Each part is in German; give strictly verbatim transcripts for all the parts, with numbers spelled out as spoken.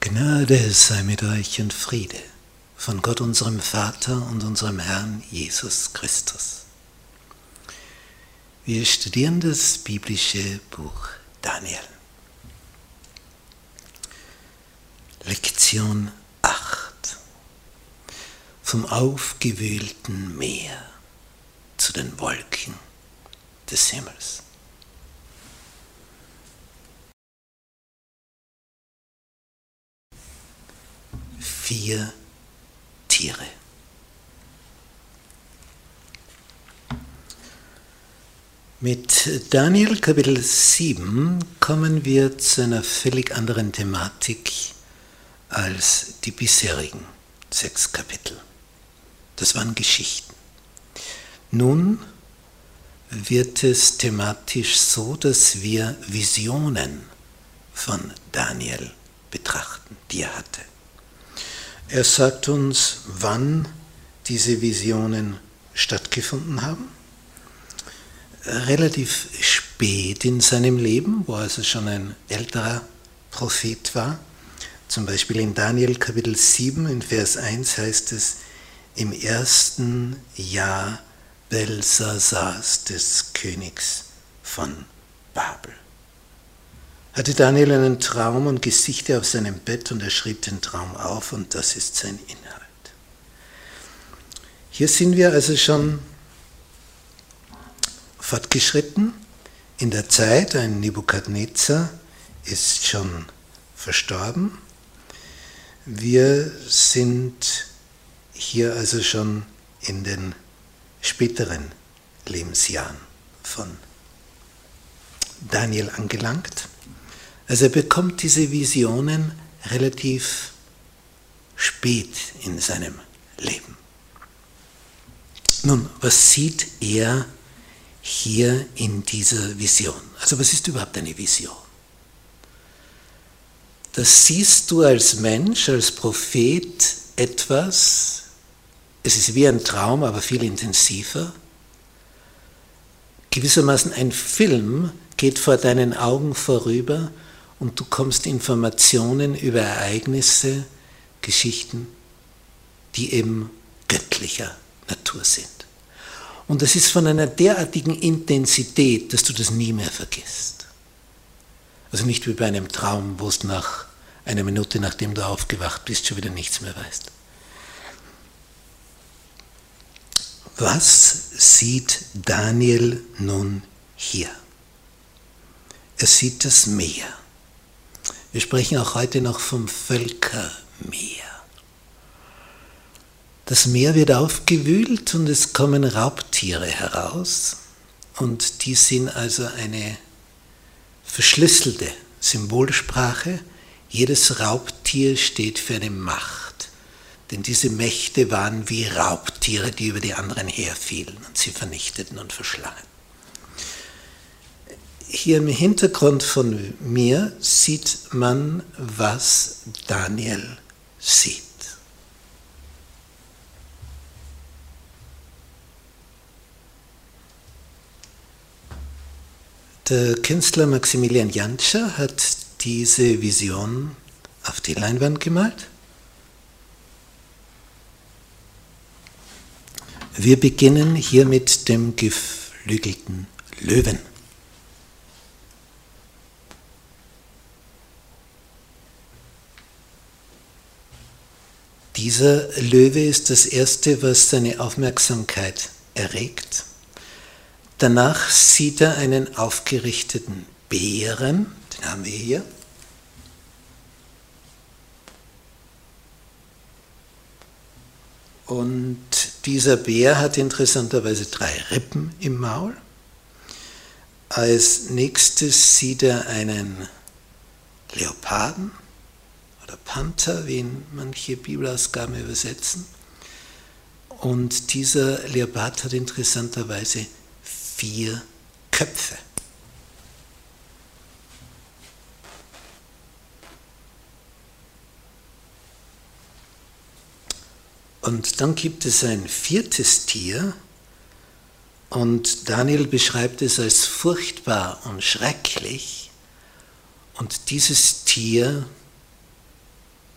Gnade sei mit euch und Friede von Gott unserem Vater und unserem Herrn Jesus Christus. Wir studieren das biblische Buch Daniel. Lektion acht. Vom aufgewühlten Meer zu den Wolken des Himmels. Vier Tiere. Mit Daniel Kapitel sieben kommen wir zu einer völlig anderen Thematik als die bisherigen sechs Kapitel. Das waren Geschichten. Nun wird es thematisch so, dass wir Visionen von Daniel betrachten, die er hatte. Er sagt uns, wann diese Visionen stattgefunden haben. Relativ spät in seinem Leben, wo er also schon ein älterer Prophet war. Zum Beispiel in Daniel Kapitel sieben, in Vers eins heißt es, im ersten Jahr Belsasars, des Königs von Babel. Hatte Daniel einen Traum und Gesichter auf seinem Bett und er schrieb den Traum auf und das ist sein Inhalt. Hier sind wir also schon fortgeschritten in der Zeit. Ein Nebukadnezar ist schon verstorben. Wir sind hier also schon in den späteren Lebensjahren von Daniel angelangt. Also er bekommt diese Visionen relativ spät in seinem Leben. Nun, was sieht er hier in dieser Vision? Also was ist überhaupt eine Vision? Das siehst du als Mensch, als Prophet etwas, es ist wie ein Traum, aber viel intensiver. Gewissermaßen ein Film geht vor deinen Augen vorüber und du kommst Informationen über Ereignisse, Geschichten, die eben göttlicher Natur sind. Und das ist von einer derartigen Intensität, dass du das nie mehr vergisst. Also nicht wie bei einem Traum, wo du nach einer Minute, nachdem du aufgewacht bist, schon wieder nichts mehr weißt. Was sieht Daniel nun hier? Er sieht das Meer. Wir sprechen auch heute noch vom Völkermeer. Das Meer wird aufgewühlt und es kommen Raubtiere heraus und die sind also eine verschlüsselte Symbolsprache. Jedes Raubtier steht für eine Macht, denn diese Mächte waren wie Raubtiere, die über die anderen herfielen und sie vernichteten und verschlangen. Hier im Hintergrund von mir sieht man, was Daniel sieht. Der Künstler Maximilian Jantscher hat diese Vision auf die Leinwand gemalt. Wir beginnen hier mit dem geflügelten Löwen. Dieser Löwe ist das Erste, was seine Aufmerksamkeit erregt. Danach sieht er einen aufgerichteten Bären, den haben wir hier. Und dieser Bär hat interessanterweise drei Rippen im Maul. Als nächstes sieht er einen Leoparden oder Panther, wie ihn manche Bibelausgaben übersetzen. Und dieser Leopard hat interessanterweise vier Köpfe. Und dann gibt es ein viertes Tier und Daniel beschreibt es als furchtbar und schrecklich. Und dieses Tier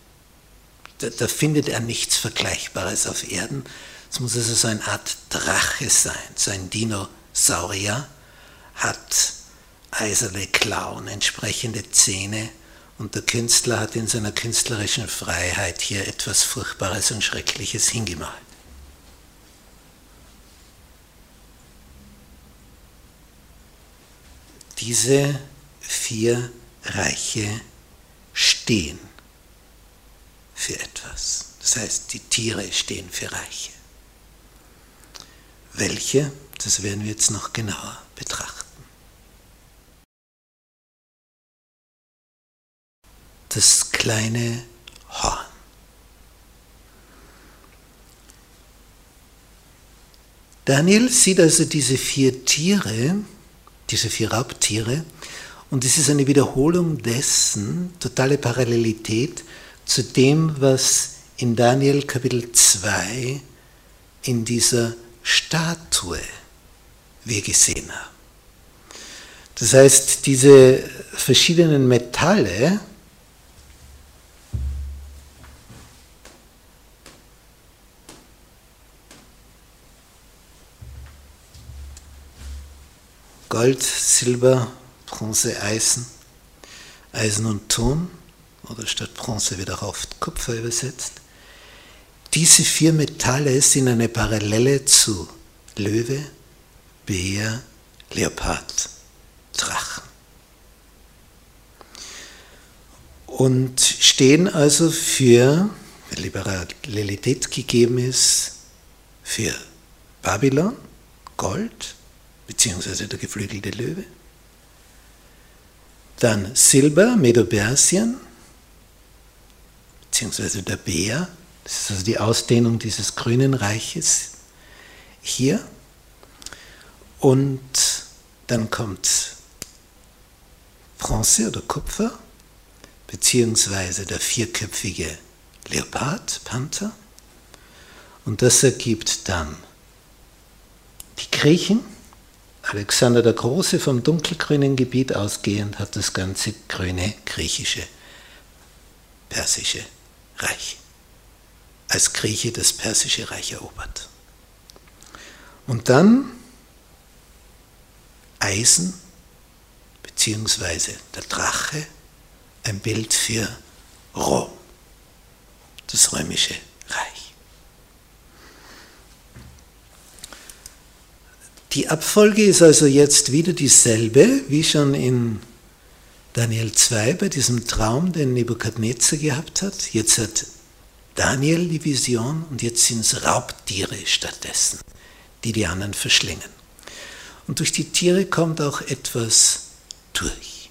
da, da findet er nichts Vergleichbares auf Erden. Es muss also so eine Art Drache sein, so ein Dinosaurier, hat eiserne Klauen, entsprechende Zähne, und der Künstler hat in seiner künstlerischen Freiheit hier etwas Furchtbares und Schreckliches hingemalt. Diese vier Reiche stehen für etwas. Das heißt, die Tiere stehen für Reiche. Welche? Das werden wir jetzt noch genauer betrachten. Das kleine Horn. Daniel sieht also diese vier Tiere, diese vier Raubtiere, und es ist eine Wiederholung dessen, totale Parallelität zu dem, was in Daniel Kapitel zwei in dieser Statue wir gesehen haben. Das heißt, diese verschiedenen Metalle, Gold, Silber, Bronze, Eisen, Eisen und Ton, oder statt Bronze wird auch oft Kupfer übersetzt. Diese vier Metalle sind eine Parallele zu Löwe, Bär, Leopard, Drachen. Und stehen also für, wenn Liberalität gegeben ist, für Babylon, Gold, beziehungsweise der geflügelte Löwe. Dann Silber, Medo-Persien, beziehungsweise der Bär. Das ist also die Ausdehnung dieses grünen Reiches hier. Und dann kommt Bronze oder Kupfer, beziehungsweise der vierköpfige Leopard, Panther. Und das ergibt dann die Griechen. Alexander der Große vom dunkelgrünen Gebiet ausgehend hat das ganze grüne griechische, persische Reich als Grieche das persische Reich erobert. Und dann Eisen beziehungsweise der Drache, ein Bild für Rom, das römische Reich. Die Abfolge ist also jetzt wieder dieselbe, wie schon in Daniel zwei bei diesem Traum, den Nebukadnezar gehabt hat. Jetzt hat Daniel die Vision und jetzt sind es Raubtiere stattdessen, die die anderen verschlingen. Und durch die Tiere kommt auch etwas durch.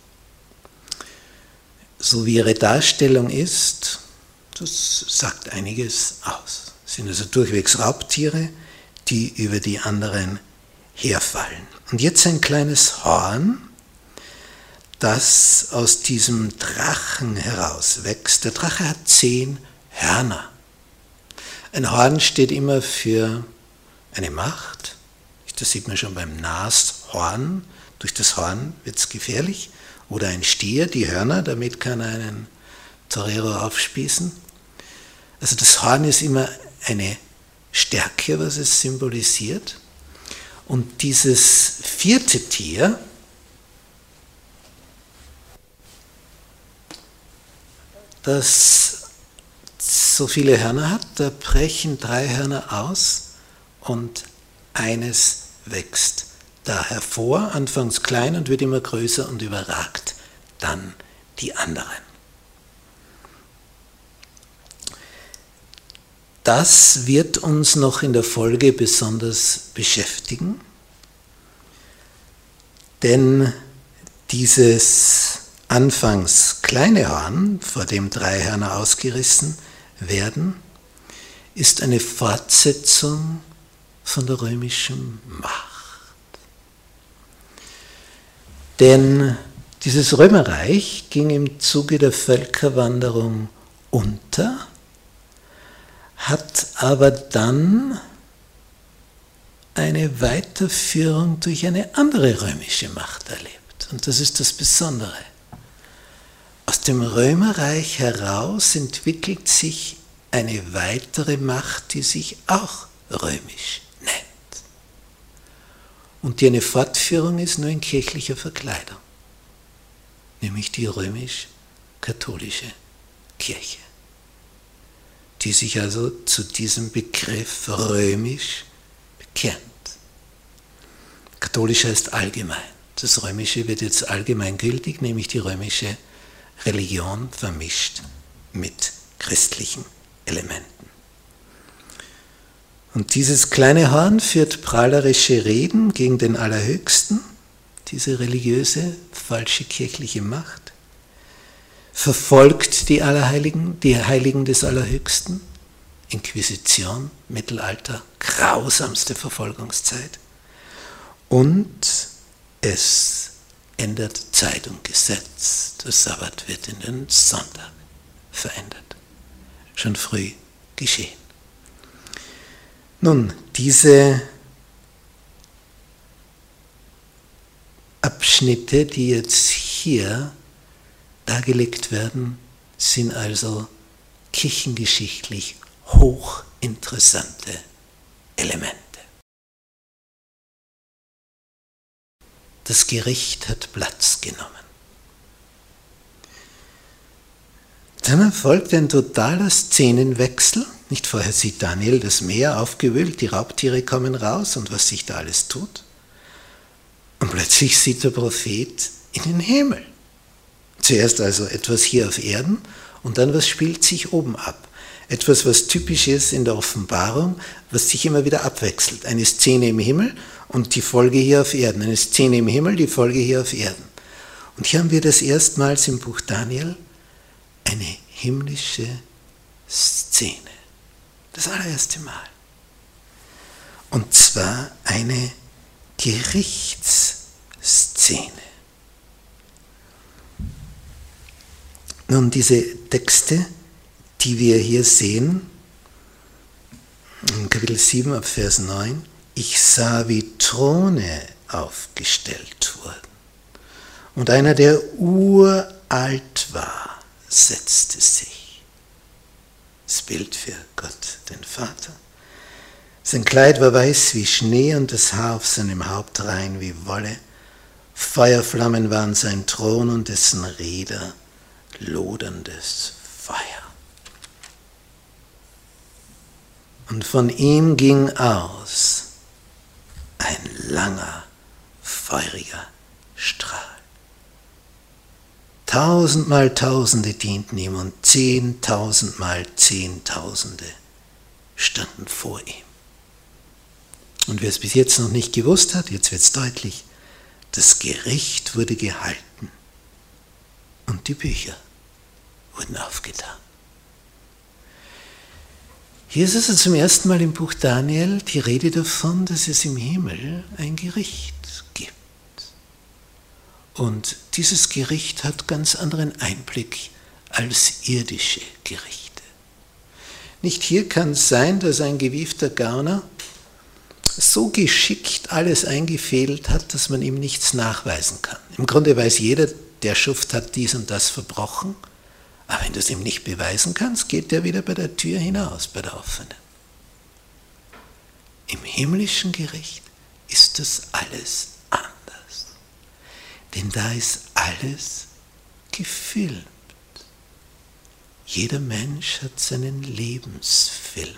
So wie ihre Darstellung ist, das sagt einiges aus. Es sind also durchwegs Raubtiere, die über die anderen herfallen. Und jetzt ein kleines Horn, das aus diesem Drachen herauswächst. Der Drache hat zehn Hörner. Ein Horn steht immer für eine Macht. Das sieht man schon beim Nashorn. Durch das Horn wird es gefährlich. Oder ein Stier, die Hörner, damit kann er einen Torero aufspießen. Also das Horn ist immer eine Stärke, was es symbolisiert. Und dieses vierte Tier, das so viele Hörner hat, da brechen drei Hörner aus und eines wächst da hervor, anfangs klein und wird immer größer und überragt dann die anderen. Das wird uns noch in der Folge besonders beschäftigen, denn dieses anfangs kleine Horn, vor dem drei Hörner ausgerissen werden, ist eine Fortsetzung von der römischen Macht. Denn dieses Römerreich ging im Zuge der Völkerwanderung unter, hat aber dann eine Weiterführung durch eine andere römische Macht erlebt. Und das ist das Besondere. Aus dem Römerreich heraus entwickelt sich eine weitere Macht, die sich auch römisch nennt. Und die eine Fortführung ist nur in kirchlicher Verkleidung, nämlich die römisch-katholische Kirche, die sich also zu diesem Begriff römisch bekennt. Katholisch heißt allgemein. Das Römische wird jetzt allgemeingültig, nämlich die römische Religion vermischt mit christlichen Elementen. Und dieses kleine Horn führt prahlerische Reden gegen den Allerhöchsten, diese religiöse, falsche kirchliche Macht, verfolgt die Allerheiligen, die Heiligen des Allerhöchsten, Inquisition, Mittelalter, grausamste Verfolgungszeit, und es ändert Zeit und Gesetz. Der Sabbat wird in den Sonntag verändert. Schon früh geschehen. Nun, diese Abschnitte, die jetzt hier dargelegt werden, sind also kirchengeschichtlich hochinteressante Elemente. Das Gericht hat Platz genommen. Dann erfolgt ein totaler Szenenwechsel. Nicht vorher sieht Daniel das Meer aufgewühlt, die Raubtiere kommen raus und was sich da alles tut. Und plötzlich sieht der Prophet in den Himmel. Zuerst also etwas hier auf Erden und dann was spielt sich oben ab. Etwas, was typisch ist in der Offenbarung, was sich immer wieder abwechselt. Eine Szene im Himmel und die Folge hier auf Erden. Eine Szene im Himmel, die Folge hier auf Erden. Und hier haben wir das erstmals im Buch Daniel eine himmlische Szene. Das allererste Mal. Und zwar eine Gerichtsszene. Nun, diese Texte, die wir hier sehen, in Kapitel sieben ab Vers neun, ich sah, wie Throne aufgestellt wurden. Und einer, der uralt war, setzte sich. Das Bild für Gott, den Vater. Sein Kleid war weiß wie Schnee und das Haar auf seinem Haupt rein wie Wolle. Feuerflammen waren sein Thron und dessen Räder loderndes Feuer. Und von ihm ging aus ein langer, feuriger Strahl. Tausendmal Tausende dienten ihm und zehntausendmal Zehntausende standen vor ihm. Und wer es bis jetzt noch nicht gewusst hat, jetzt wird es deutlich, das Gericht wurde gehalten und die Bücher wurden aufgetan. Hier ist also zum ersten Mal im Buch Daniel die Rede davon, dass es im Himmel ein Gericht gibt. Und dieses Gericht hat ganz anderen Einblick als irdische Gerichte. Nicht hier kann es sein, dass ein gewiefter Gauner so geschickt alles eingefädelt hat, dass man ihm nichts nachweisen kann. Im Grunde weiß jeder, der Schuft hat dies und das verbrochen, aber wenn du es ihm nicht beweisen kannst, geht der wieder bei der Tür hinaus, bei der offenen. Im himmlischen Gericht ist das alles anders. Denn da ist alles gefilmt. Jeder Mensch hat seinen Lebensfilm.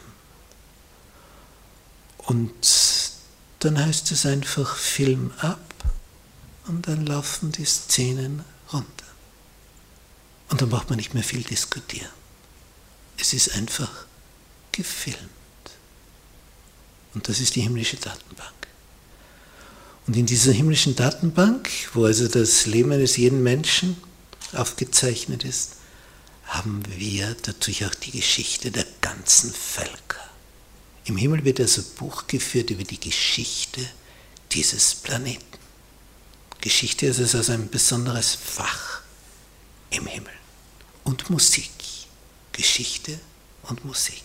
Und dann heißt es einfach Film ab und dann laufen die Szenen runter. Und dann braucht man nicht mehr viel diskutieren. Es ist einfach gefilmt. Und das ist die himmlische Datenbank. Und in dieser himmlischen Datenbank, wo also das Leben eines jeden Menschen aufgezeichnet ist, haben wir natürlich auch die Geschichte der ganzen Völker. Im Himmel wird also Buch geführt über die Geschichte dieses Planeten. Geschichte ist also ein besonderes Fach im Himmel. Und Musik. Geschichte und Musik.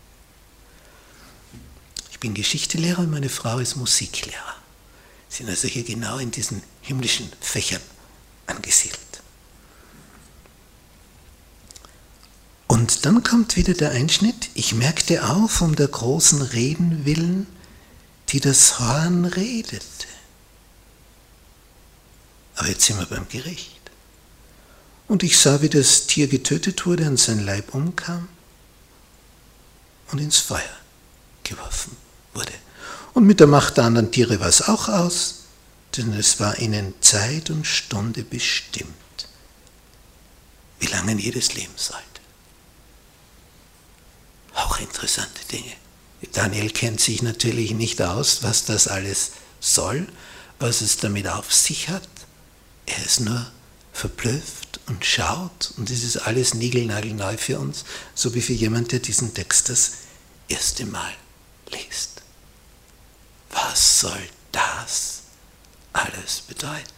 Ich bin Geschichtelehrer und meine Frau ist Musiklehrer. Sind also hier genau in diesen himmlischen Fächern angesiedelt. Und Und dann kommt wieder der Einschnitt. Ich merkte auf, um der großen Reden willen, die das Horn redete. Aber jetzt sind wir beim Gericht. Und ich sah, wie das Tier getötet wurde und sein Leib umkam und ins Feuer geworfen wurde. Und mit der Macht der anderen Tiere war es auch aus, denn es war ihnen Zeit und Stunde bestimmt, wie lange jedes leben sollte. Auch interessante Dinge. Daniel kennt sich natürlich nicht aus, was das alles soll, was es damit auf sich hat. Er ist nur verblüfft und schaut, und es ist alles niegelnagelneu für uns, so wie für jemand, der diesen Text das erste Mal liest. Was soll das alles bedeuten?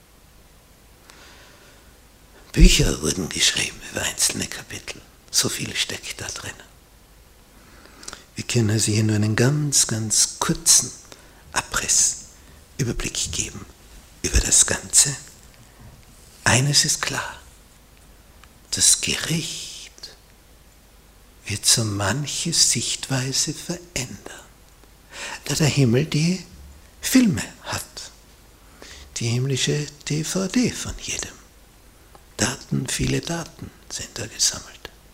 Bücher wurden geschrieben über einzelne Kapitel. So viel steckt da drin. Wir können also hier nur einen ganz, ganz kurzen Abriss, Überblick geben über das Ganze. Eines ist klar, das Gericht wird so manche Sichtweise verändern, da der Himmel die Filme hat, die himmlische D V D von jedem. Daten, viele Daten sind da gesammelt.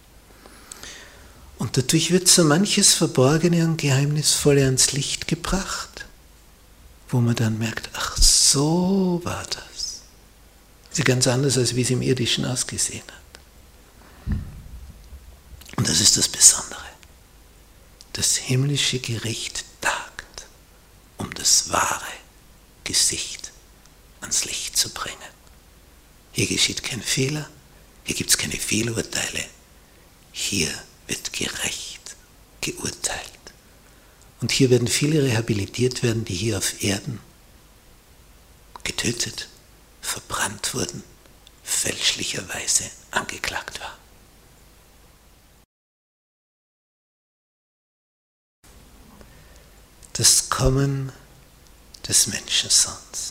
Und dadurch wird so manches Verborgene und Geheimnisvolle ans Licht gebracht, wo man dann merkt, ach, so war das. Das ist ganz anders, als wie es im Irdischen ausgesehen hat. Und das ist das Besondere. Das himmlische Gericht tagt, um das wahre Gesicht ans Licht zu bringen. Hier geschieht kein Fehler, hier gibt es keine Fehlurteile, hier wird gerecht geurteilt. Und hier werden viele rehabilitiert werden, die hier auf Erden getötet, verbrannt wurden, fälschlicherweise angeklagt waren. Das Kommen des Menschensohns.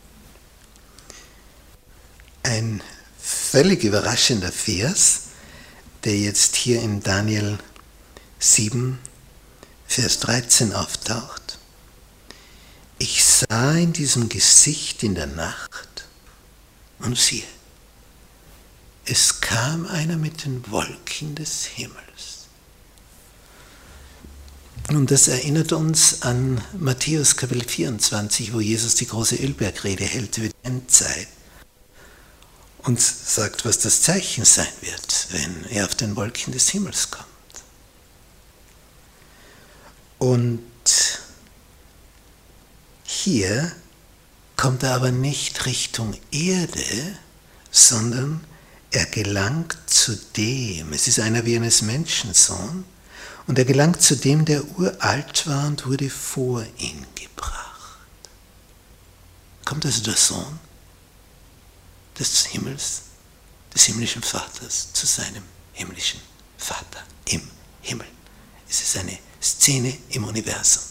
Ein völlig überraschender Vers, der jetzt hier in Daniel sieben, Vers dreizehn auftaucht. Ich sah in diesem Gesicht in der Nacht und siehe, es kam einer mit den Wolken des Himmels. Und das erinnert uns an Matthäus Kapitel vierundzwanzig, wo Jesus die große Ölbergrede hält über die Endzeit und sagt, was das Zeichen sein wird, wenn er auf den Wolken des Himmels kommt. Und hier kommt er aber nicht Richtung Erde, sondern er gelangt zu dem, es ist einer wie eines Menschensohn, und er gelangt zu dem, der uralt war und wurde vor ihn gebracht. Kommt also der Sohn des Himmels, des himmlischen Vaters, zu seinem himmlischen Vater im Himmel. Es ist eine Szene im Universum.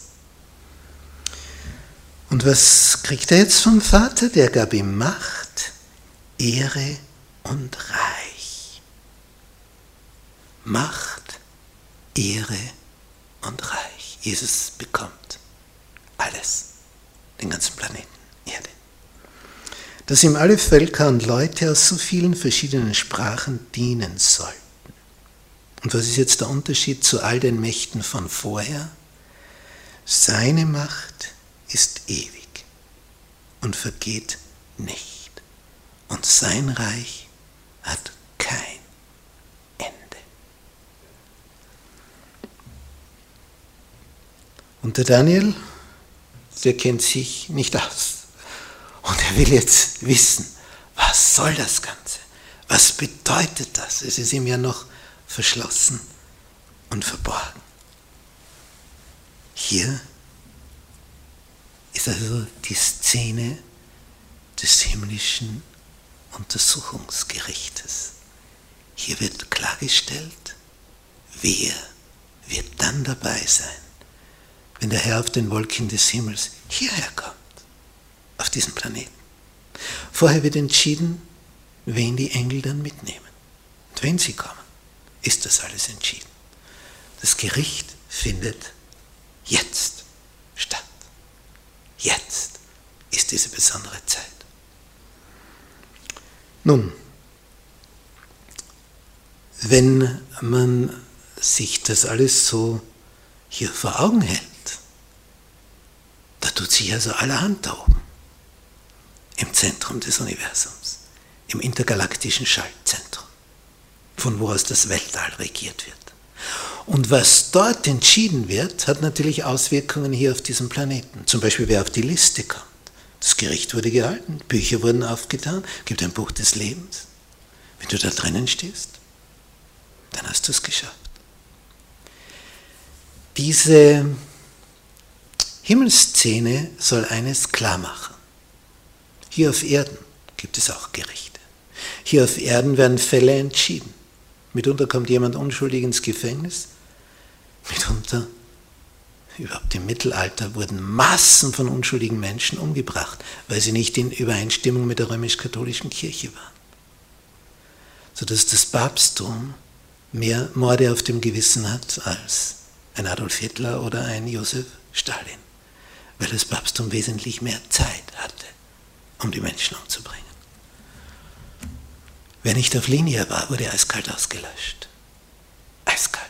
Und was kriegt er jetzt vom Vater? Der gab ihm Macht, Ehre und Reich. Macht, Ehre und Reich. Jesus bekommt alles, den ganzen Planeten Erde. Dass ihm alle Völker und Leute aus so vielen verschiedenen Sprachen dienen sollten. Und was ist jetzt der Unterschied zu all den Mächten von vorher? Seine Macht ist ewig und vergeht nicht. Und sein Reich hat kein Ende. Und der Daniel, der kennt sich nicht aus. Und er will jetzt wissen, was soll das Ganze? Was bedeutet das? Es ist ihm ja noch verschlossen und verborgen. Hier ist also die Szene des himmlischen Untersuchungsgerichtes. Hier wird klargestellt, wer wird dann dabei sein, wenn der Herr auf den Wolken des Himmels hierher kommt, auf diesen Planeten. Vorher wird entschieden, wen die Engel dann mitnehmen und wenn sie kommen. ist das alles entschieden. Das Gericht findet jetzt statt. Jetzt ist diese besondere Zeit. Nun, wenn man sich das alles so hier vor Augen hält, da tut sich also allerhand da oben, im Zentrum des Universums, im intergalaktischen Schaltzentrum, von wo aus das Weltall regiert wird. Und was dort entschieden wird, hat natürlich Auswirkungen hier auf diesem Planeten. Zum Beispiel, wer auf die Liste kommt. Das Gericht wurde gehalten, Bücher wurden aufgetan, gibt ein Buch des Lebens. Wenn du da drinnen stehst, dann hast du es geschafft. Diese Himmelsszene soll eines klar machen. Hier auf Erden gibt es auch Gerichte. Hier auf Erden werden Fälle entschieden. Mitunter kommt jemand unschuldig ins Gefängnis. Mitunter, überhaupt im Mittelalter, wurden Massen von unschuldigen Menschen umgebracht, weil sie nicht in Übereinstimmung mit der römisch-katholischen Kirche waren. Sodass das Papsttum mehr Morde auf dem Gewissen hat als ein Adolf Hitler oder ein Josef Stalin, weil das Papsttum wesentlich mehr Zeit hatte, um die Menschen umzubringen. Wer nicht auf Linie war, wurde eiskalt ausgelöscht. Eiskalt.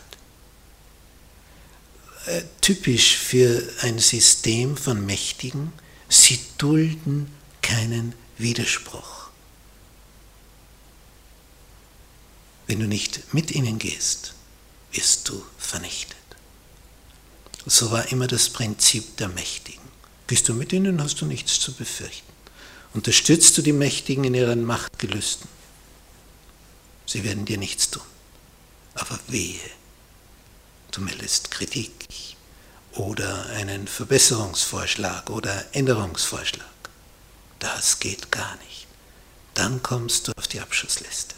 Äh, typisch für ein System von Mächtigen, sie dulden keinen Widerspruch. Wenn du nicht mit ihnen gehst, wirst du vernichtet. So war immer das Prinzip der Mächtigen. Gehst du mit ihnen, hast du nichts zu befürchten. Unterstützt du die Mächtigen in ihren Machtgelüsten, sie werden dir nichts tun. Aber wehe, du meldest Kritik oder einen Verbesserungsvorschlag oder Änderungsvorschlag. Das geht gar nicht. Dann kommst du auf die Abschussliste.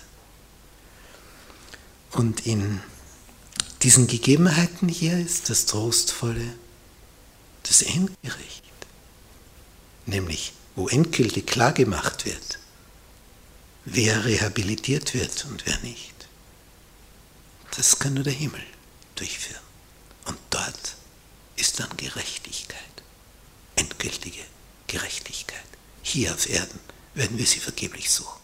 Und in diesen Gegebenheiten hier ist das Trostvolle das Endgericht, nämlich wo endgültig klargemacht wird, wer rehabilitiert wird und wer nicht. Das kann nur der Himmel durchführen. Und dort ist dann Gerechtigkeit, endgültige Gerechtigkeit. Hier auf Erden werden wir sie vergeblich suchen.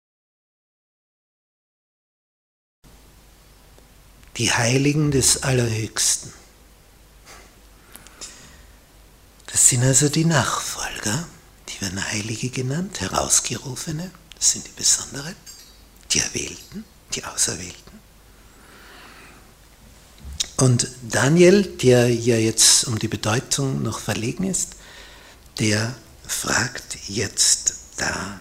Die Heiligen des Allerhöchsten. Das sind also die Nachfolger, die werden Heilige genannt, Herausgerufene, das sind die Besonderen, die Erwählten, die Auserwählten. Und Daniel, der ja jetzt um die Bedeutung noch verlegen ist, der fragt jetzt danach.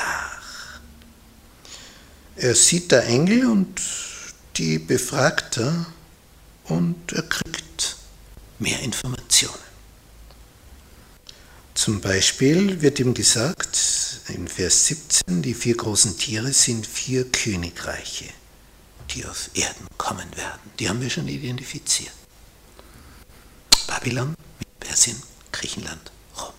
Er sieht da Engel und die befragt er und er kriegt mehr Informationen. Zum Beispiel wird ihm gesagt, in Vers siebzehn, die vier großen Tiere sind vier Königreiche, die auf Erden kommen werden. Die haben wir schon identifiziert. Babylon, Persien, Griechenland, Rom.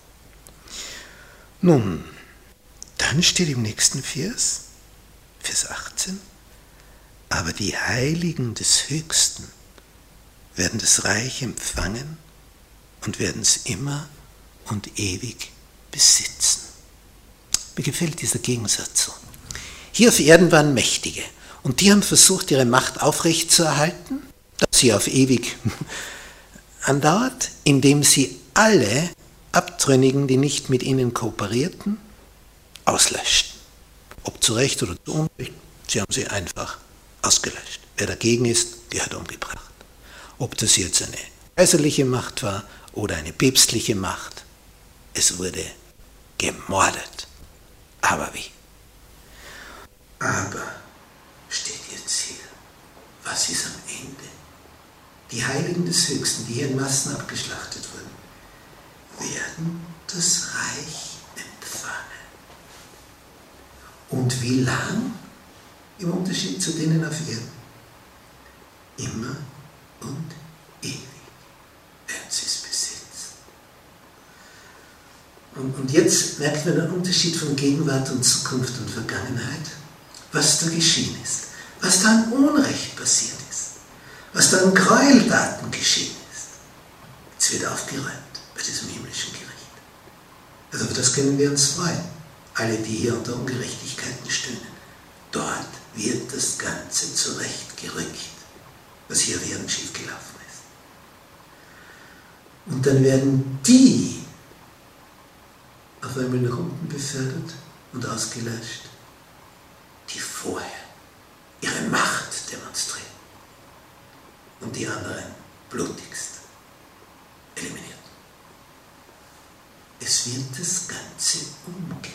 Nun, dann steht im nächsten Vers, Vers achtzehn, aber die Heiligen des Höchsten werden das Reich empfangen und werden es immer und ewig besitzen. Mir gefällt dieser Gegensatz so. Hier auf Erden waren Mächtige und die haben versucht, ihre Macht aufrechtzuerhalten, dass sie auf ewig andauert, indem sie alle Abtrünnigen, die nicht mit ihnen kooperierten, auslöschten. Ob zu Recht oder zu Unrecht, sie haben sie einfach ausgelöscht. Wer dagegen ist, gehört umgebracht. Ob das jetzt eine kaiserliche Macht war oder eine päpstliche Macht, es wurde gemordet. Aber wie? Aber, steht jetzt hier, was ist am Ende? Die Heiligen des Höchsten, die hier in Massen abgeschlachtet wurden, werden das Reich empfangen. Und wie lang? Im Unterschied zu denen auf Erden. Immer und ewig werden sie es besitzen. Und, und jetzt merkt man den Unterschied von Gegenwart und Zukunft und Vergangenheit, was da geschehen ist, was da an Unrecht passiert was an Gräueltaten geschehen ist. Es wird aufgeräumt bei diesem himmlischen Gericht. Also auf das können wir uns freuen. Alle, die hier unter Ungerechtigkeiten stöhnen. Dort wird das Ganze zurechtgerückt, was hier während schiefgelaufen ist. Und dann werden die auf einmal nach unten befördert und ausgelöscht, die vorher ihre Macht demonstrieren und die anderen blutigst eliminiert. Es wird das Ganze umgedreht.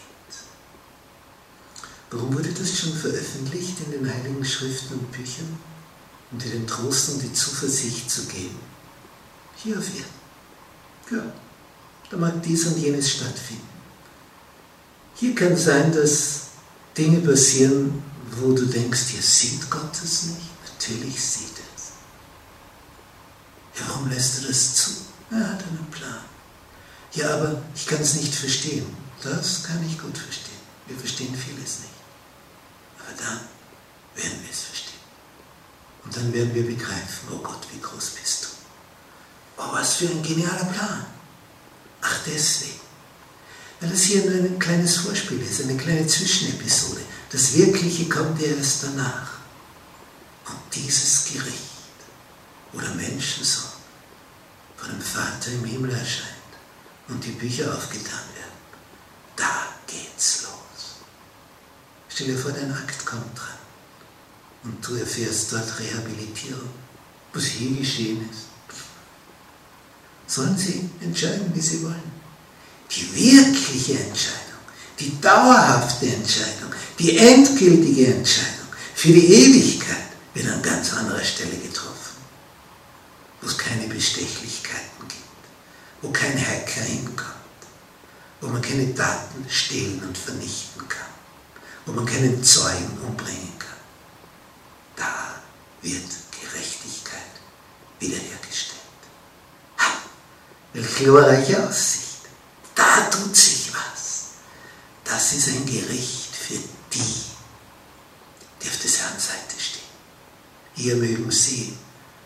Warum wurde das schon veröffentlicht in den Heiligen Schriften und Büchern? Um dir den Trost und die Zuversicht zu geben. Hier auf Erden. Ja, da mag dies und jenes stattfinden. Hier kann sein, dass Dinge passieren, wo du denkst, hier sieht Gott es nicht. Natürlich sieht er es. Ja, warum lässt er das zu? Er hat einen Plan. Ja, aber ich kann es nicht verstehen. Das kann ich gut verstehen. Wir verstehen vieles nicht. Aber dann werden wir es verstehen. Und dann werden wir begreifen, oh Gott, wie groß bist du. Oh, was für ein genialer Plan. Ach, deswegen. Weil das hier nur ein kleines Vorspiel ist, eine kleine Zwischenepisode. Das Wirkliche kommt erst danach. Und dieses Gericht, wo der Menschensohn vor dem Vater im Himmel erscheint und die Bücher aufgetan werden, da geht's los. Stell dir vor, dein Akt kommt dran und du erfährst dort Rehabilitierung, was hier geschehen ist. Sollen sie entscheiden, wie sie wollen. Die wirkliche Entscheidung, die dauerhafte Entscheidung, die endgültige Entscheidung für die Ewigkeit wird an ganz anderer Stelle getroffen, wo es keine Bestechlichkeiten gibt, wo kein Hacker hinkommt, wo man keine Daten stehlen und vernichten kann, wo man keinen Zeugen umbringen kann. Da wird Gerechtigkeit wiederhergestellt. Ha! Welche glorreiche Aussicht! Da tut sich was. Das ist ein Gericht für die, die auf des Herrn Seite stehen. Hier mögen sie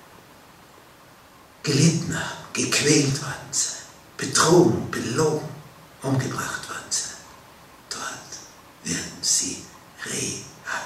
gelitten haben, gequält worden sein, betrogen, belogen, umgebracht worden sein. Dort werden sie rehabilitiert.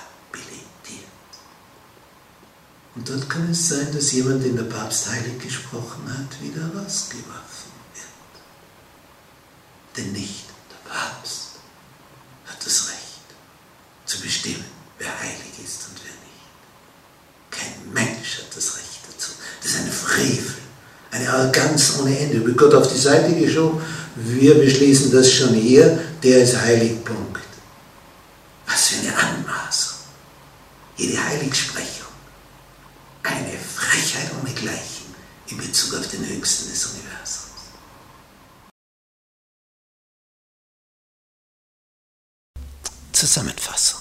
Und dort kann es sein, dass jemand, den der Papst heilig gesprochen hat, wieder rausgeworfen wird. Denn nicht der Papst hat das Recht zu bestimmen, wer heilig ist und wer nicht. Kein Mensch hat das Recht dazu. Das ist ein Frevel, eine Arroganz ohne Ende. Wird Gott auf die Seite geschoben, wir beschließen das schon hier, der ist heilig, Punkt. Was für eine Anmaßung. Jede Heiligsprechung. Eine Frechheit ohnegleichen in Bezug auf den Höchsten des Universums. Zusammenfassung.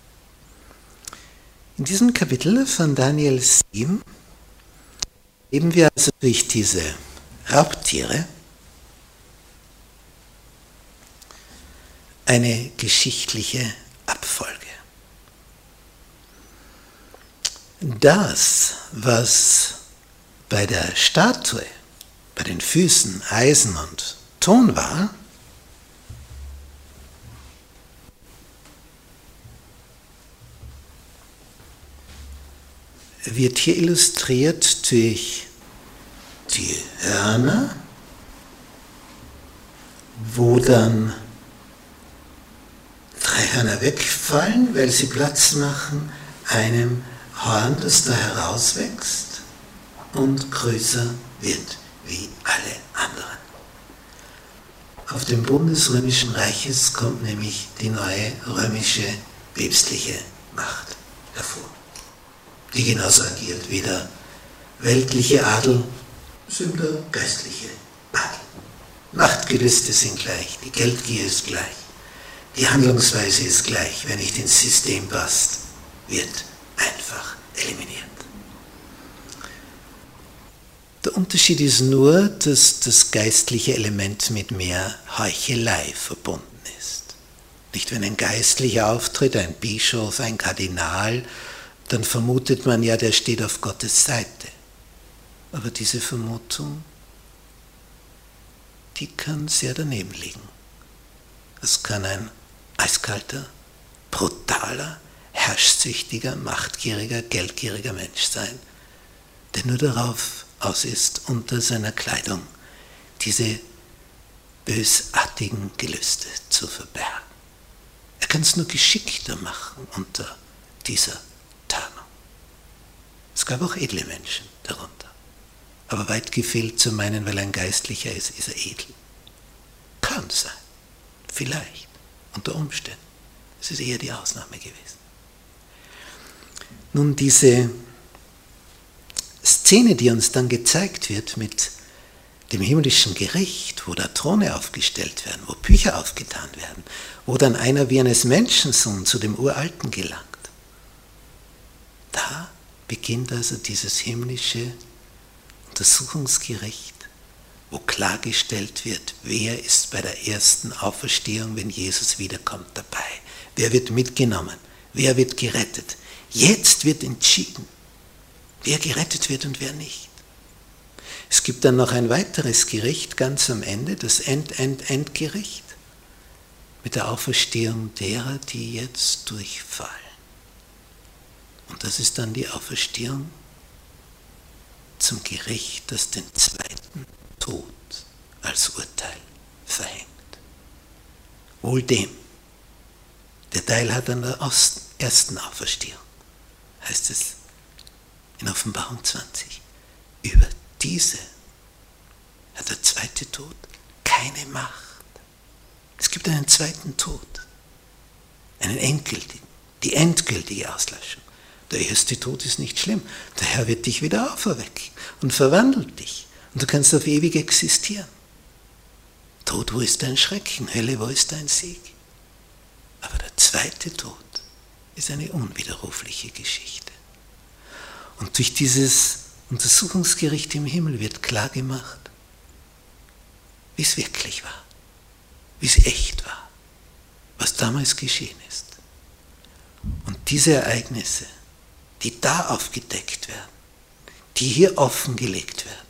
In diesem Kapitel von Daniel sieben erleben wir also durch diese Raubtiere eine geschichtliche Abfolge. Das, was bei der Statue, bei den Füßen Eisen und Ton war, wird hier illustriert durch die Hörner, wo dann drei Hörner wegfallen, weil sie Platz machen einem Horn, das da herauswächst und größer wird wie alle anderen. Auf dem Boden des Römischen Reiches kommt nämlich die neue römische päpstliche Macht hervor, die genauso agiert wie der weltliche Adel, sind der geistliche Adel. Machtgelüste sind gleich, die Geldgier ist gleich, die Handlungsweise ist gleich. Wer nicht ins System passt, wird einfach eliminiert. Der Unterschied ist nur, dass das geistliche Element mit mehr Heuchelei verbunden ist. Nicht, wenn ein Geistlicher auftritt, ein Bischof, ein Kardinal, dann vermutet man ja, der steht auf Gottes Seite. Aber diese Vermutung, die kann sehr daneben liegen. Es kann ein eiskalter, brutaler, herrschsüchtiger, machtgieriger, geldgieriger Mensch sein, der nur darauf aus ist, unter seiner Kleidung diese bösartigen Gelüste zu verbergen. Er kann es nur geschickter machen unter dieser Tarnung. Es gab auch edle Menschen darunter. Aber weit gefehlt zu meinen, weil er ein Geistlicher ist, ist er edel. Kann sein. Vielleicht. Unter Umständen. Es ist eher die Ausnahme gewesen. Nun, diese Szene, die uns dann gezeigt wird mit dem himmlischen Gericht, wo da Throne aufgestellt werden, wo Bücher aufgetan werden, wo dann einer wie eines Menschensohn zu dem Uralten gelangt. Da beginnt also dieses himmlische Untersuchungsgericht, wo klargestellt wird, wer ist bei der ersten Auferstehung, wenn Jesus wiederkommt, dabei. Wer wird mitgenommen? Wer wird gerettet? Jetzt wird entschieden, wer gerettet wird und wer nicht. Es gibt dann noch ein weiteres Gericht ganz am Ende, das End-End-Endgericht, mit der Auferstehung derer, die jetzt durchfallen. Und das ist dann die Auferstehung zum Gericht, das den zweiten Tod als Urteil verhängt. Wohl dem, der Teil hat an der ersten Auferstehung, heißt es in Offenbarung zwanzig. Über diese hat der zweite Tod keine Macht. Es gibt einen zweiten Tod, einen endgültigen, die endgültige Auslöschung. Der erste Tod ist nicht schlimm. Der Herr wird dich wieder auferwecken und verwandelt dich. Und du kannst auf ewig existieren. Tod, wo ist dein Schrecken? Hölle, wo ist dein Sieg? Aber der zweite Tod ist eine unwiderrufliche Geschichte. Und durch dieses Untersuchungsgericht im Himmel wird klargemacht, wie es wirklich war, wie es echt war, was damals geschehen ist. Und diese Ereignisse, die da aufgedeckt werden, die hier offengelegt werden,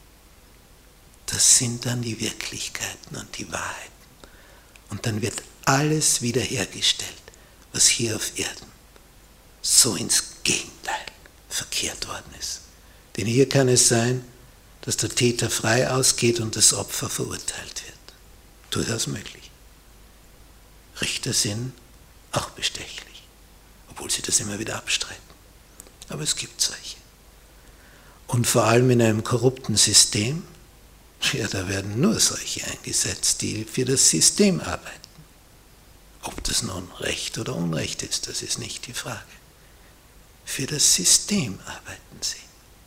das sind dann die Wirklichkeiten und die Wahrheiten. Und dann wird alles wiederhergestellt, was hier auf Erden so ins Gegenteil verkehrt worden ist. Denn hier kann es sein, dass der Täter frei ausgeht und das Opfer verurteilt wird. Durchaus möglich. Richter sind auch bestechlich, obwohl sie das immer wieder abstreiten. Aber es gibt solche. Und vor allem in einem korrupten System, ja, da werden nur solche eingesetzt, die für das System arbeiten. Ob das nun Recht oder Unrecht ist, das ist nicht die Frage. Für das System arbeiten sie.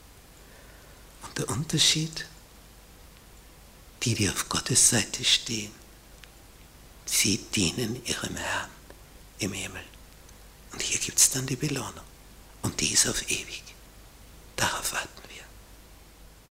Und der Unterschied, die, die auf Gottes Seite stehen, sie dienen ihrem Herrn im Himmel. Und hier gibt es dann die Belohnung. Und die ist auf ewig. Darauf warten wir.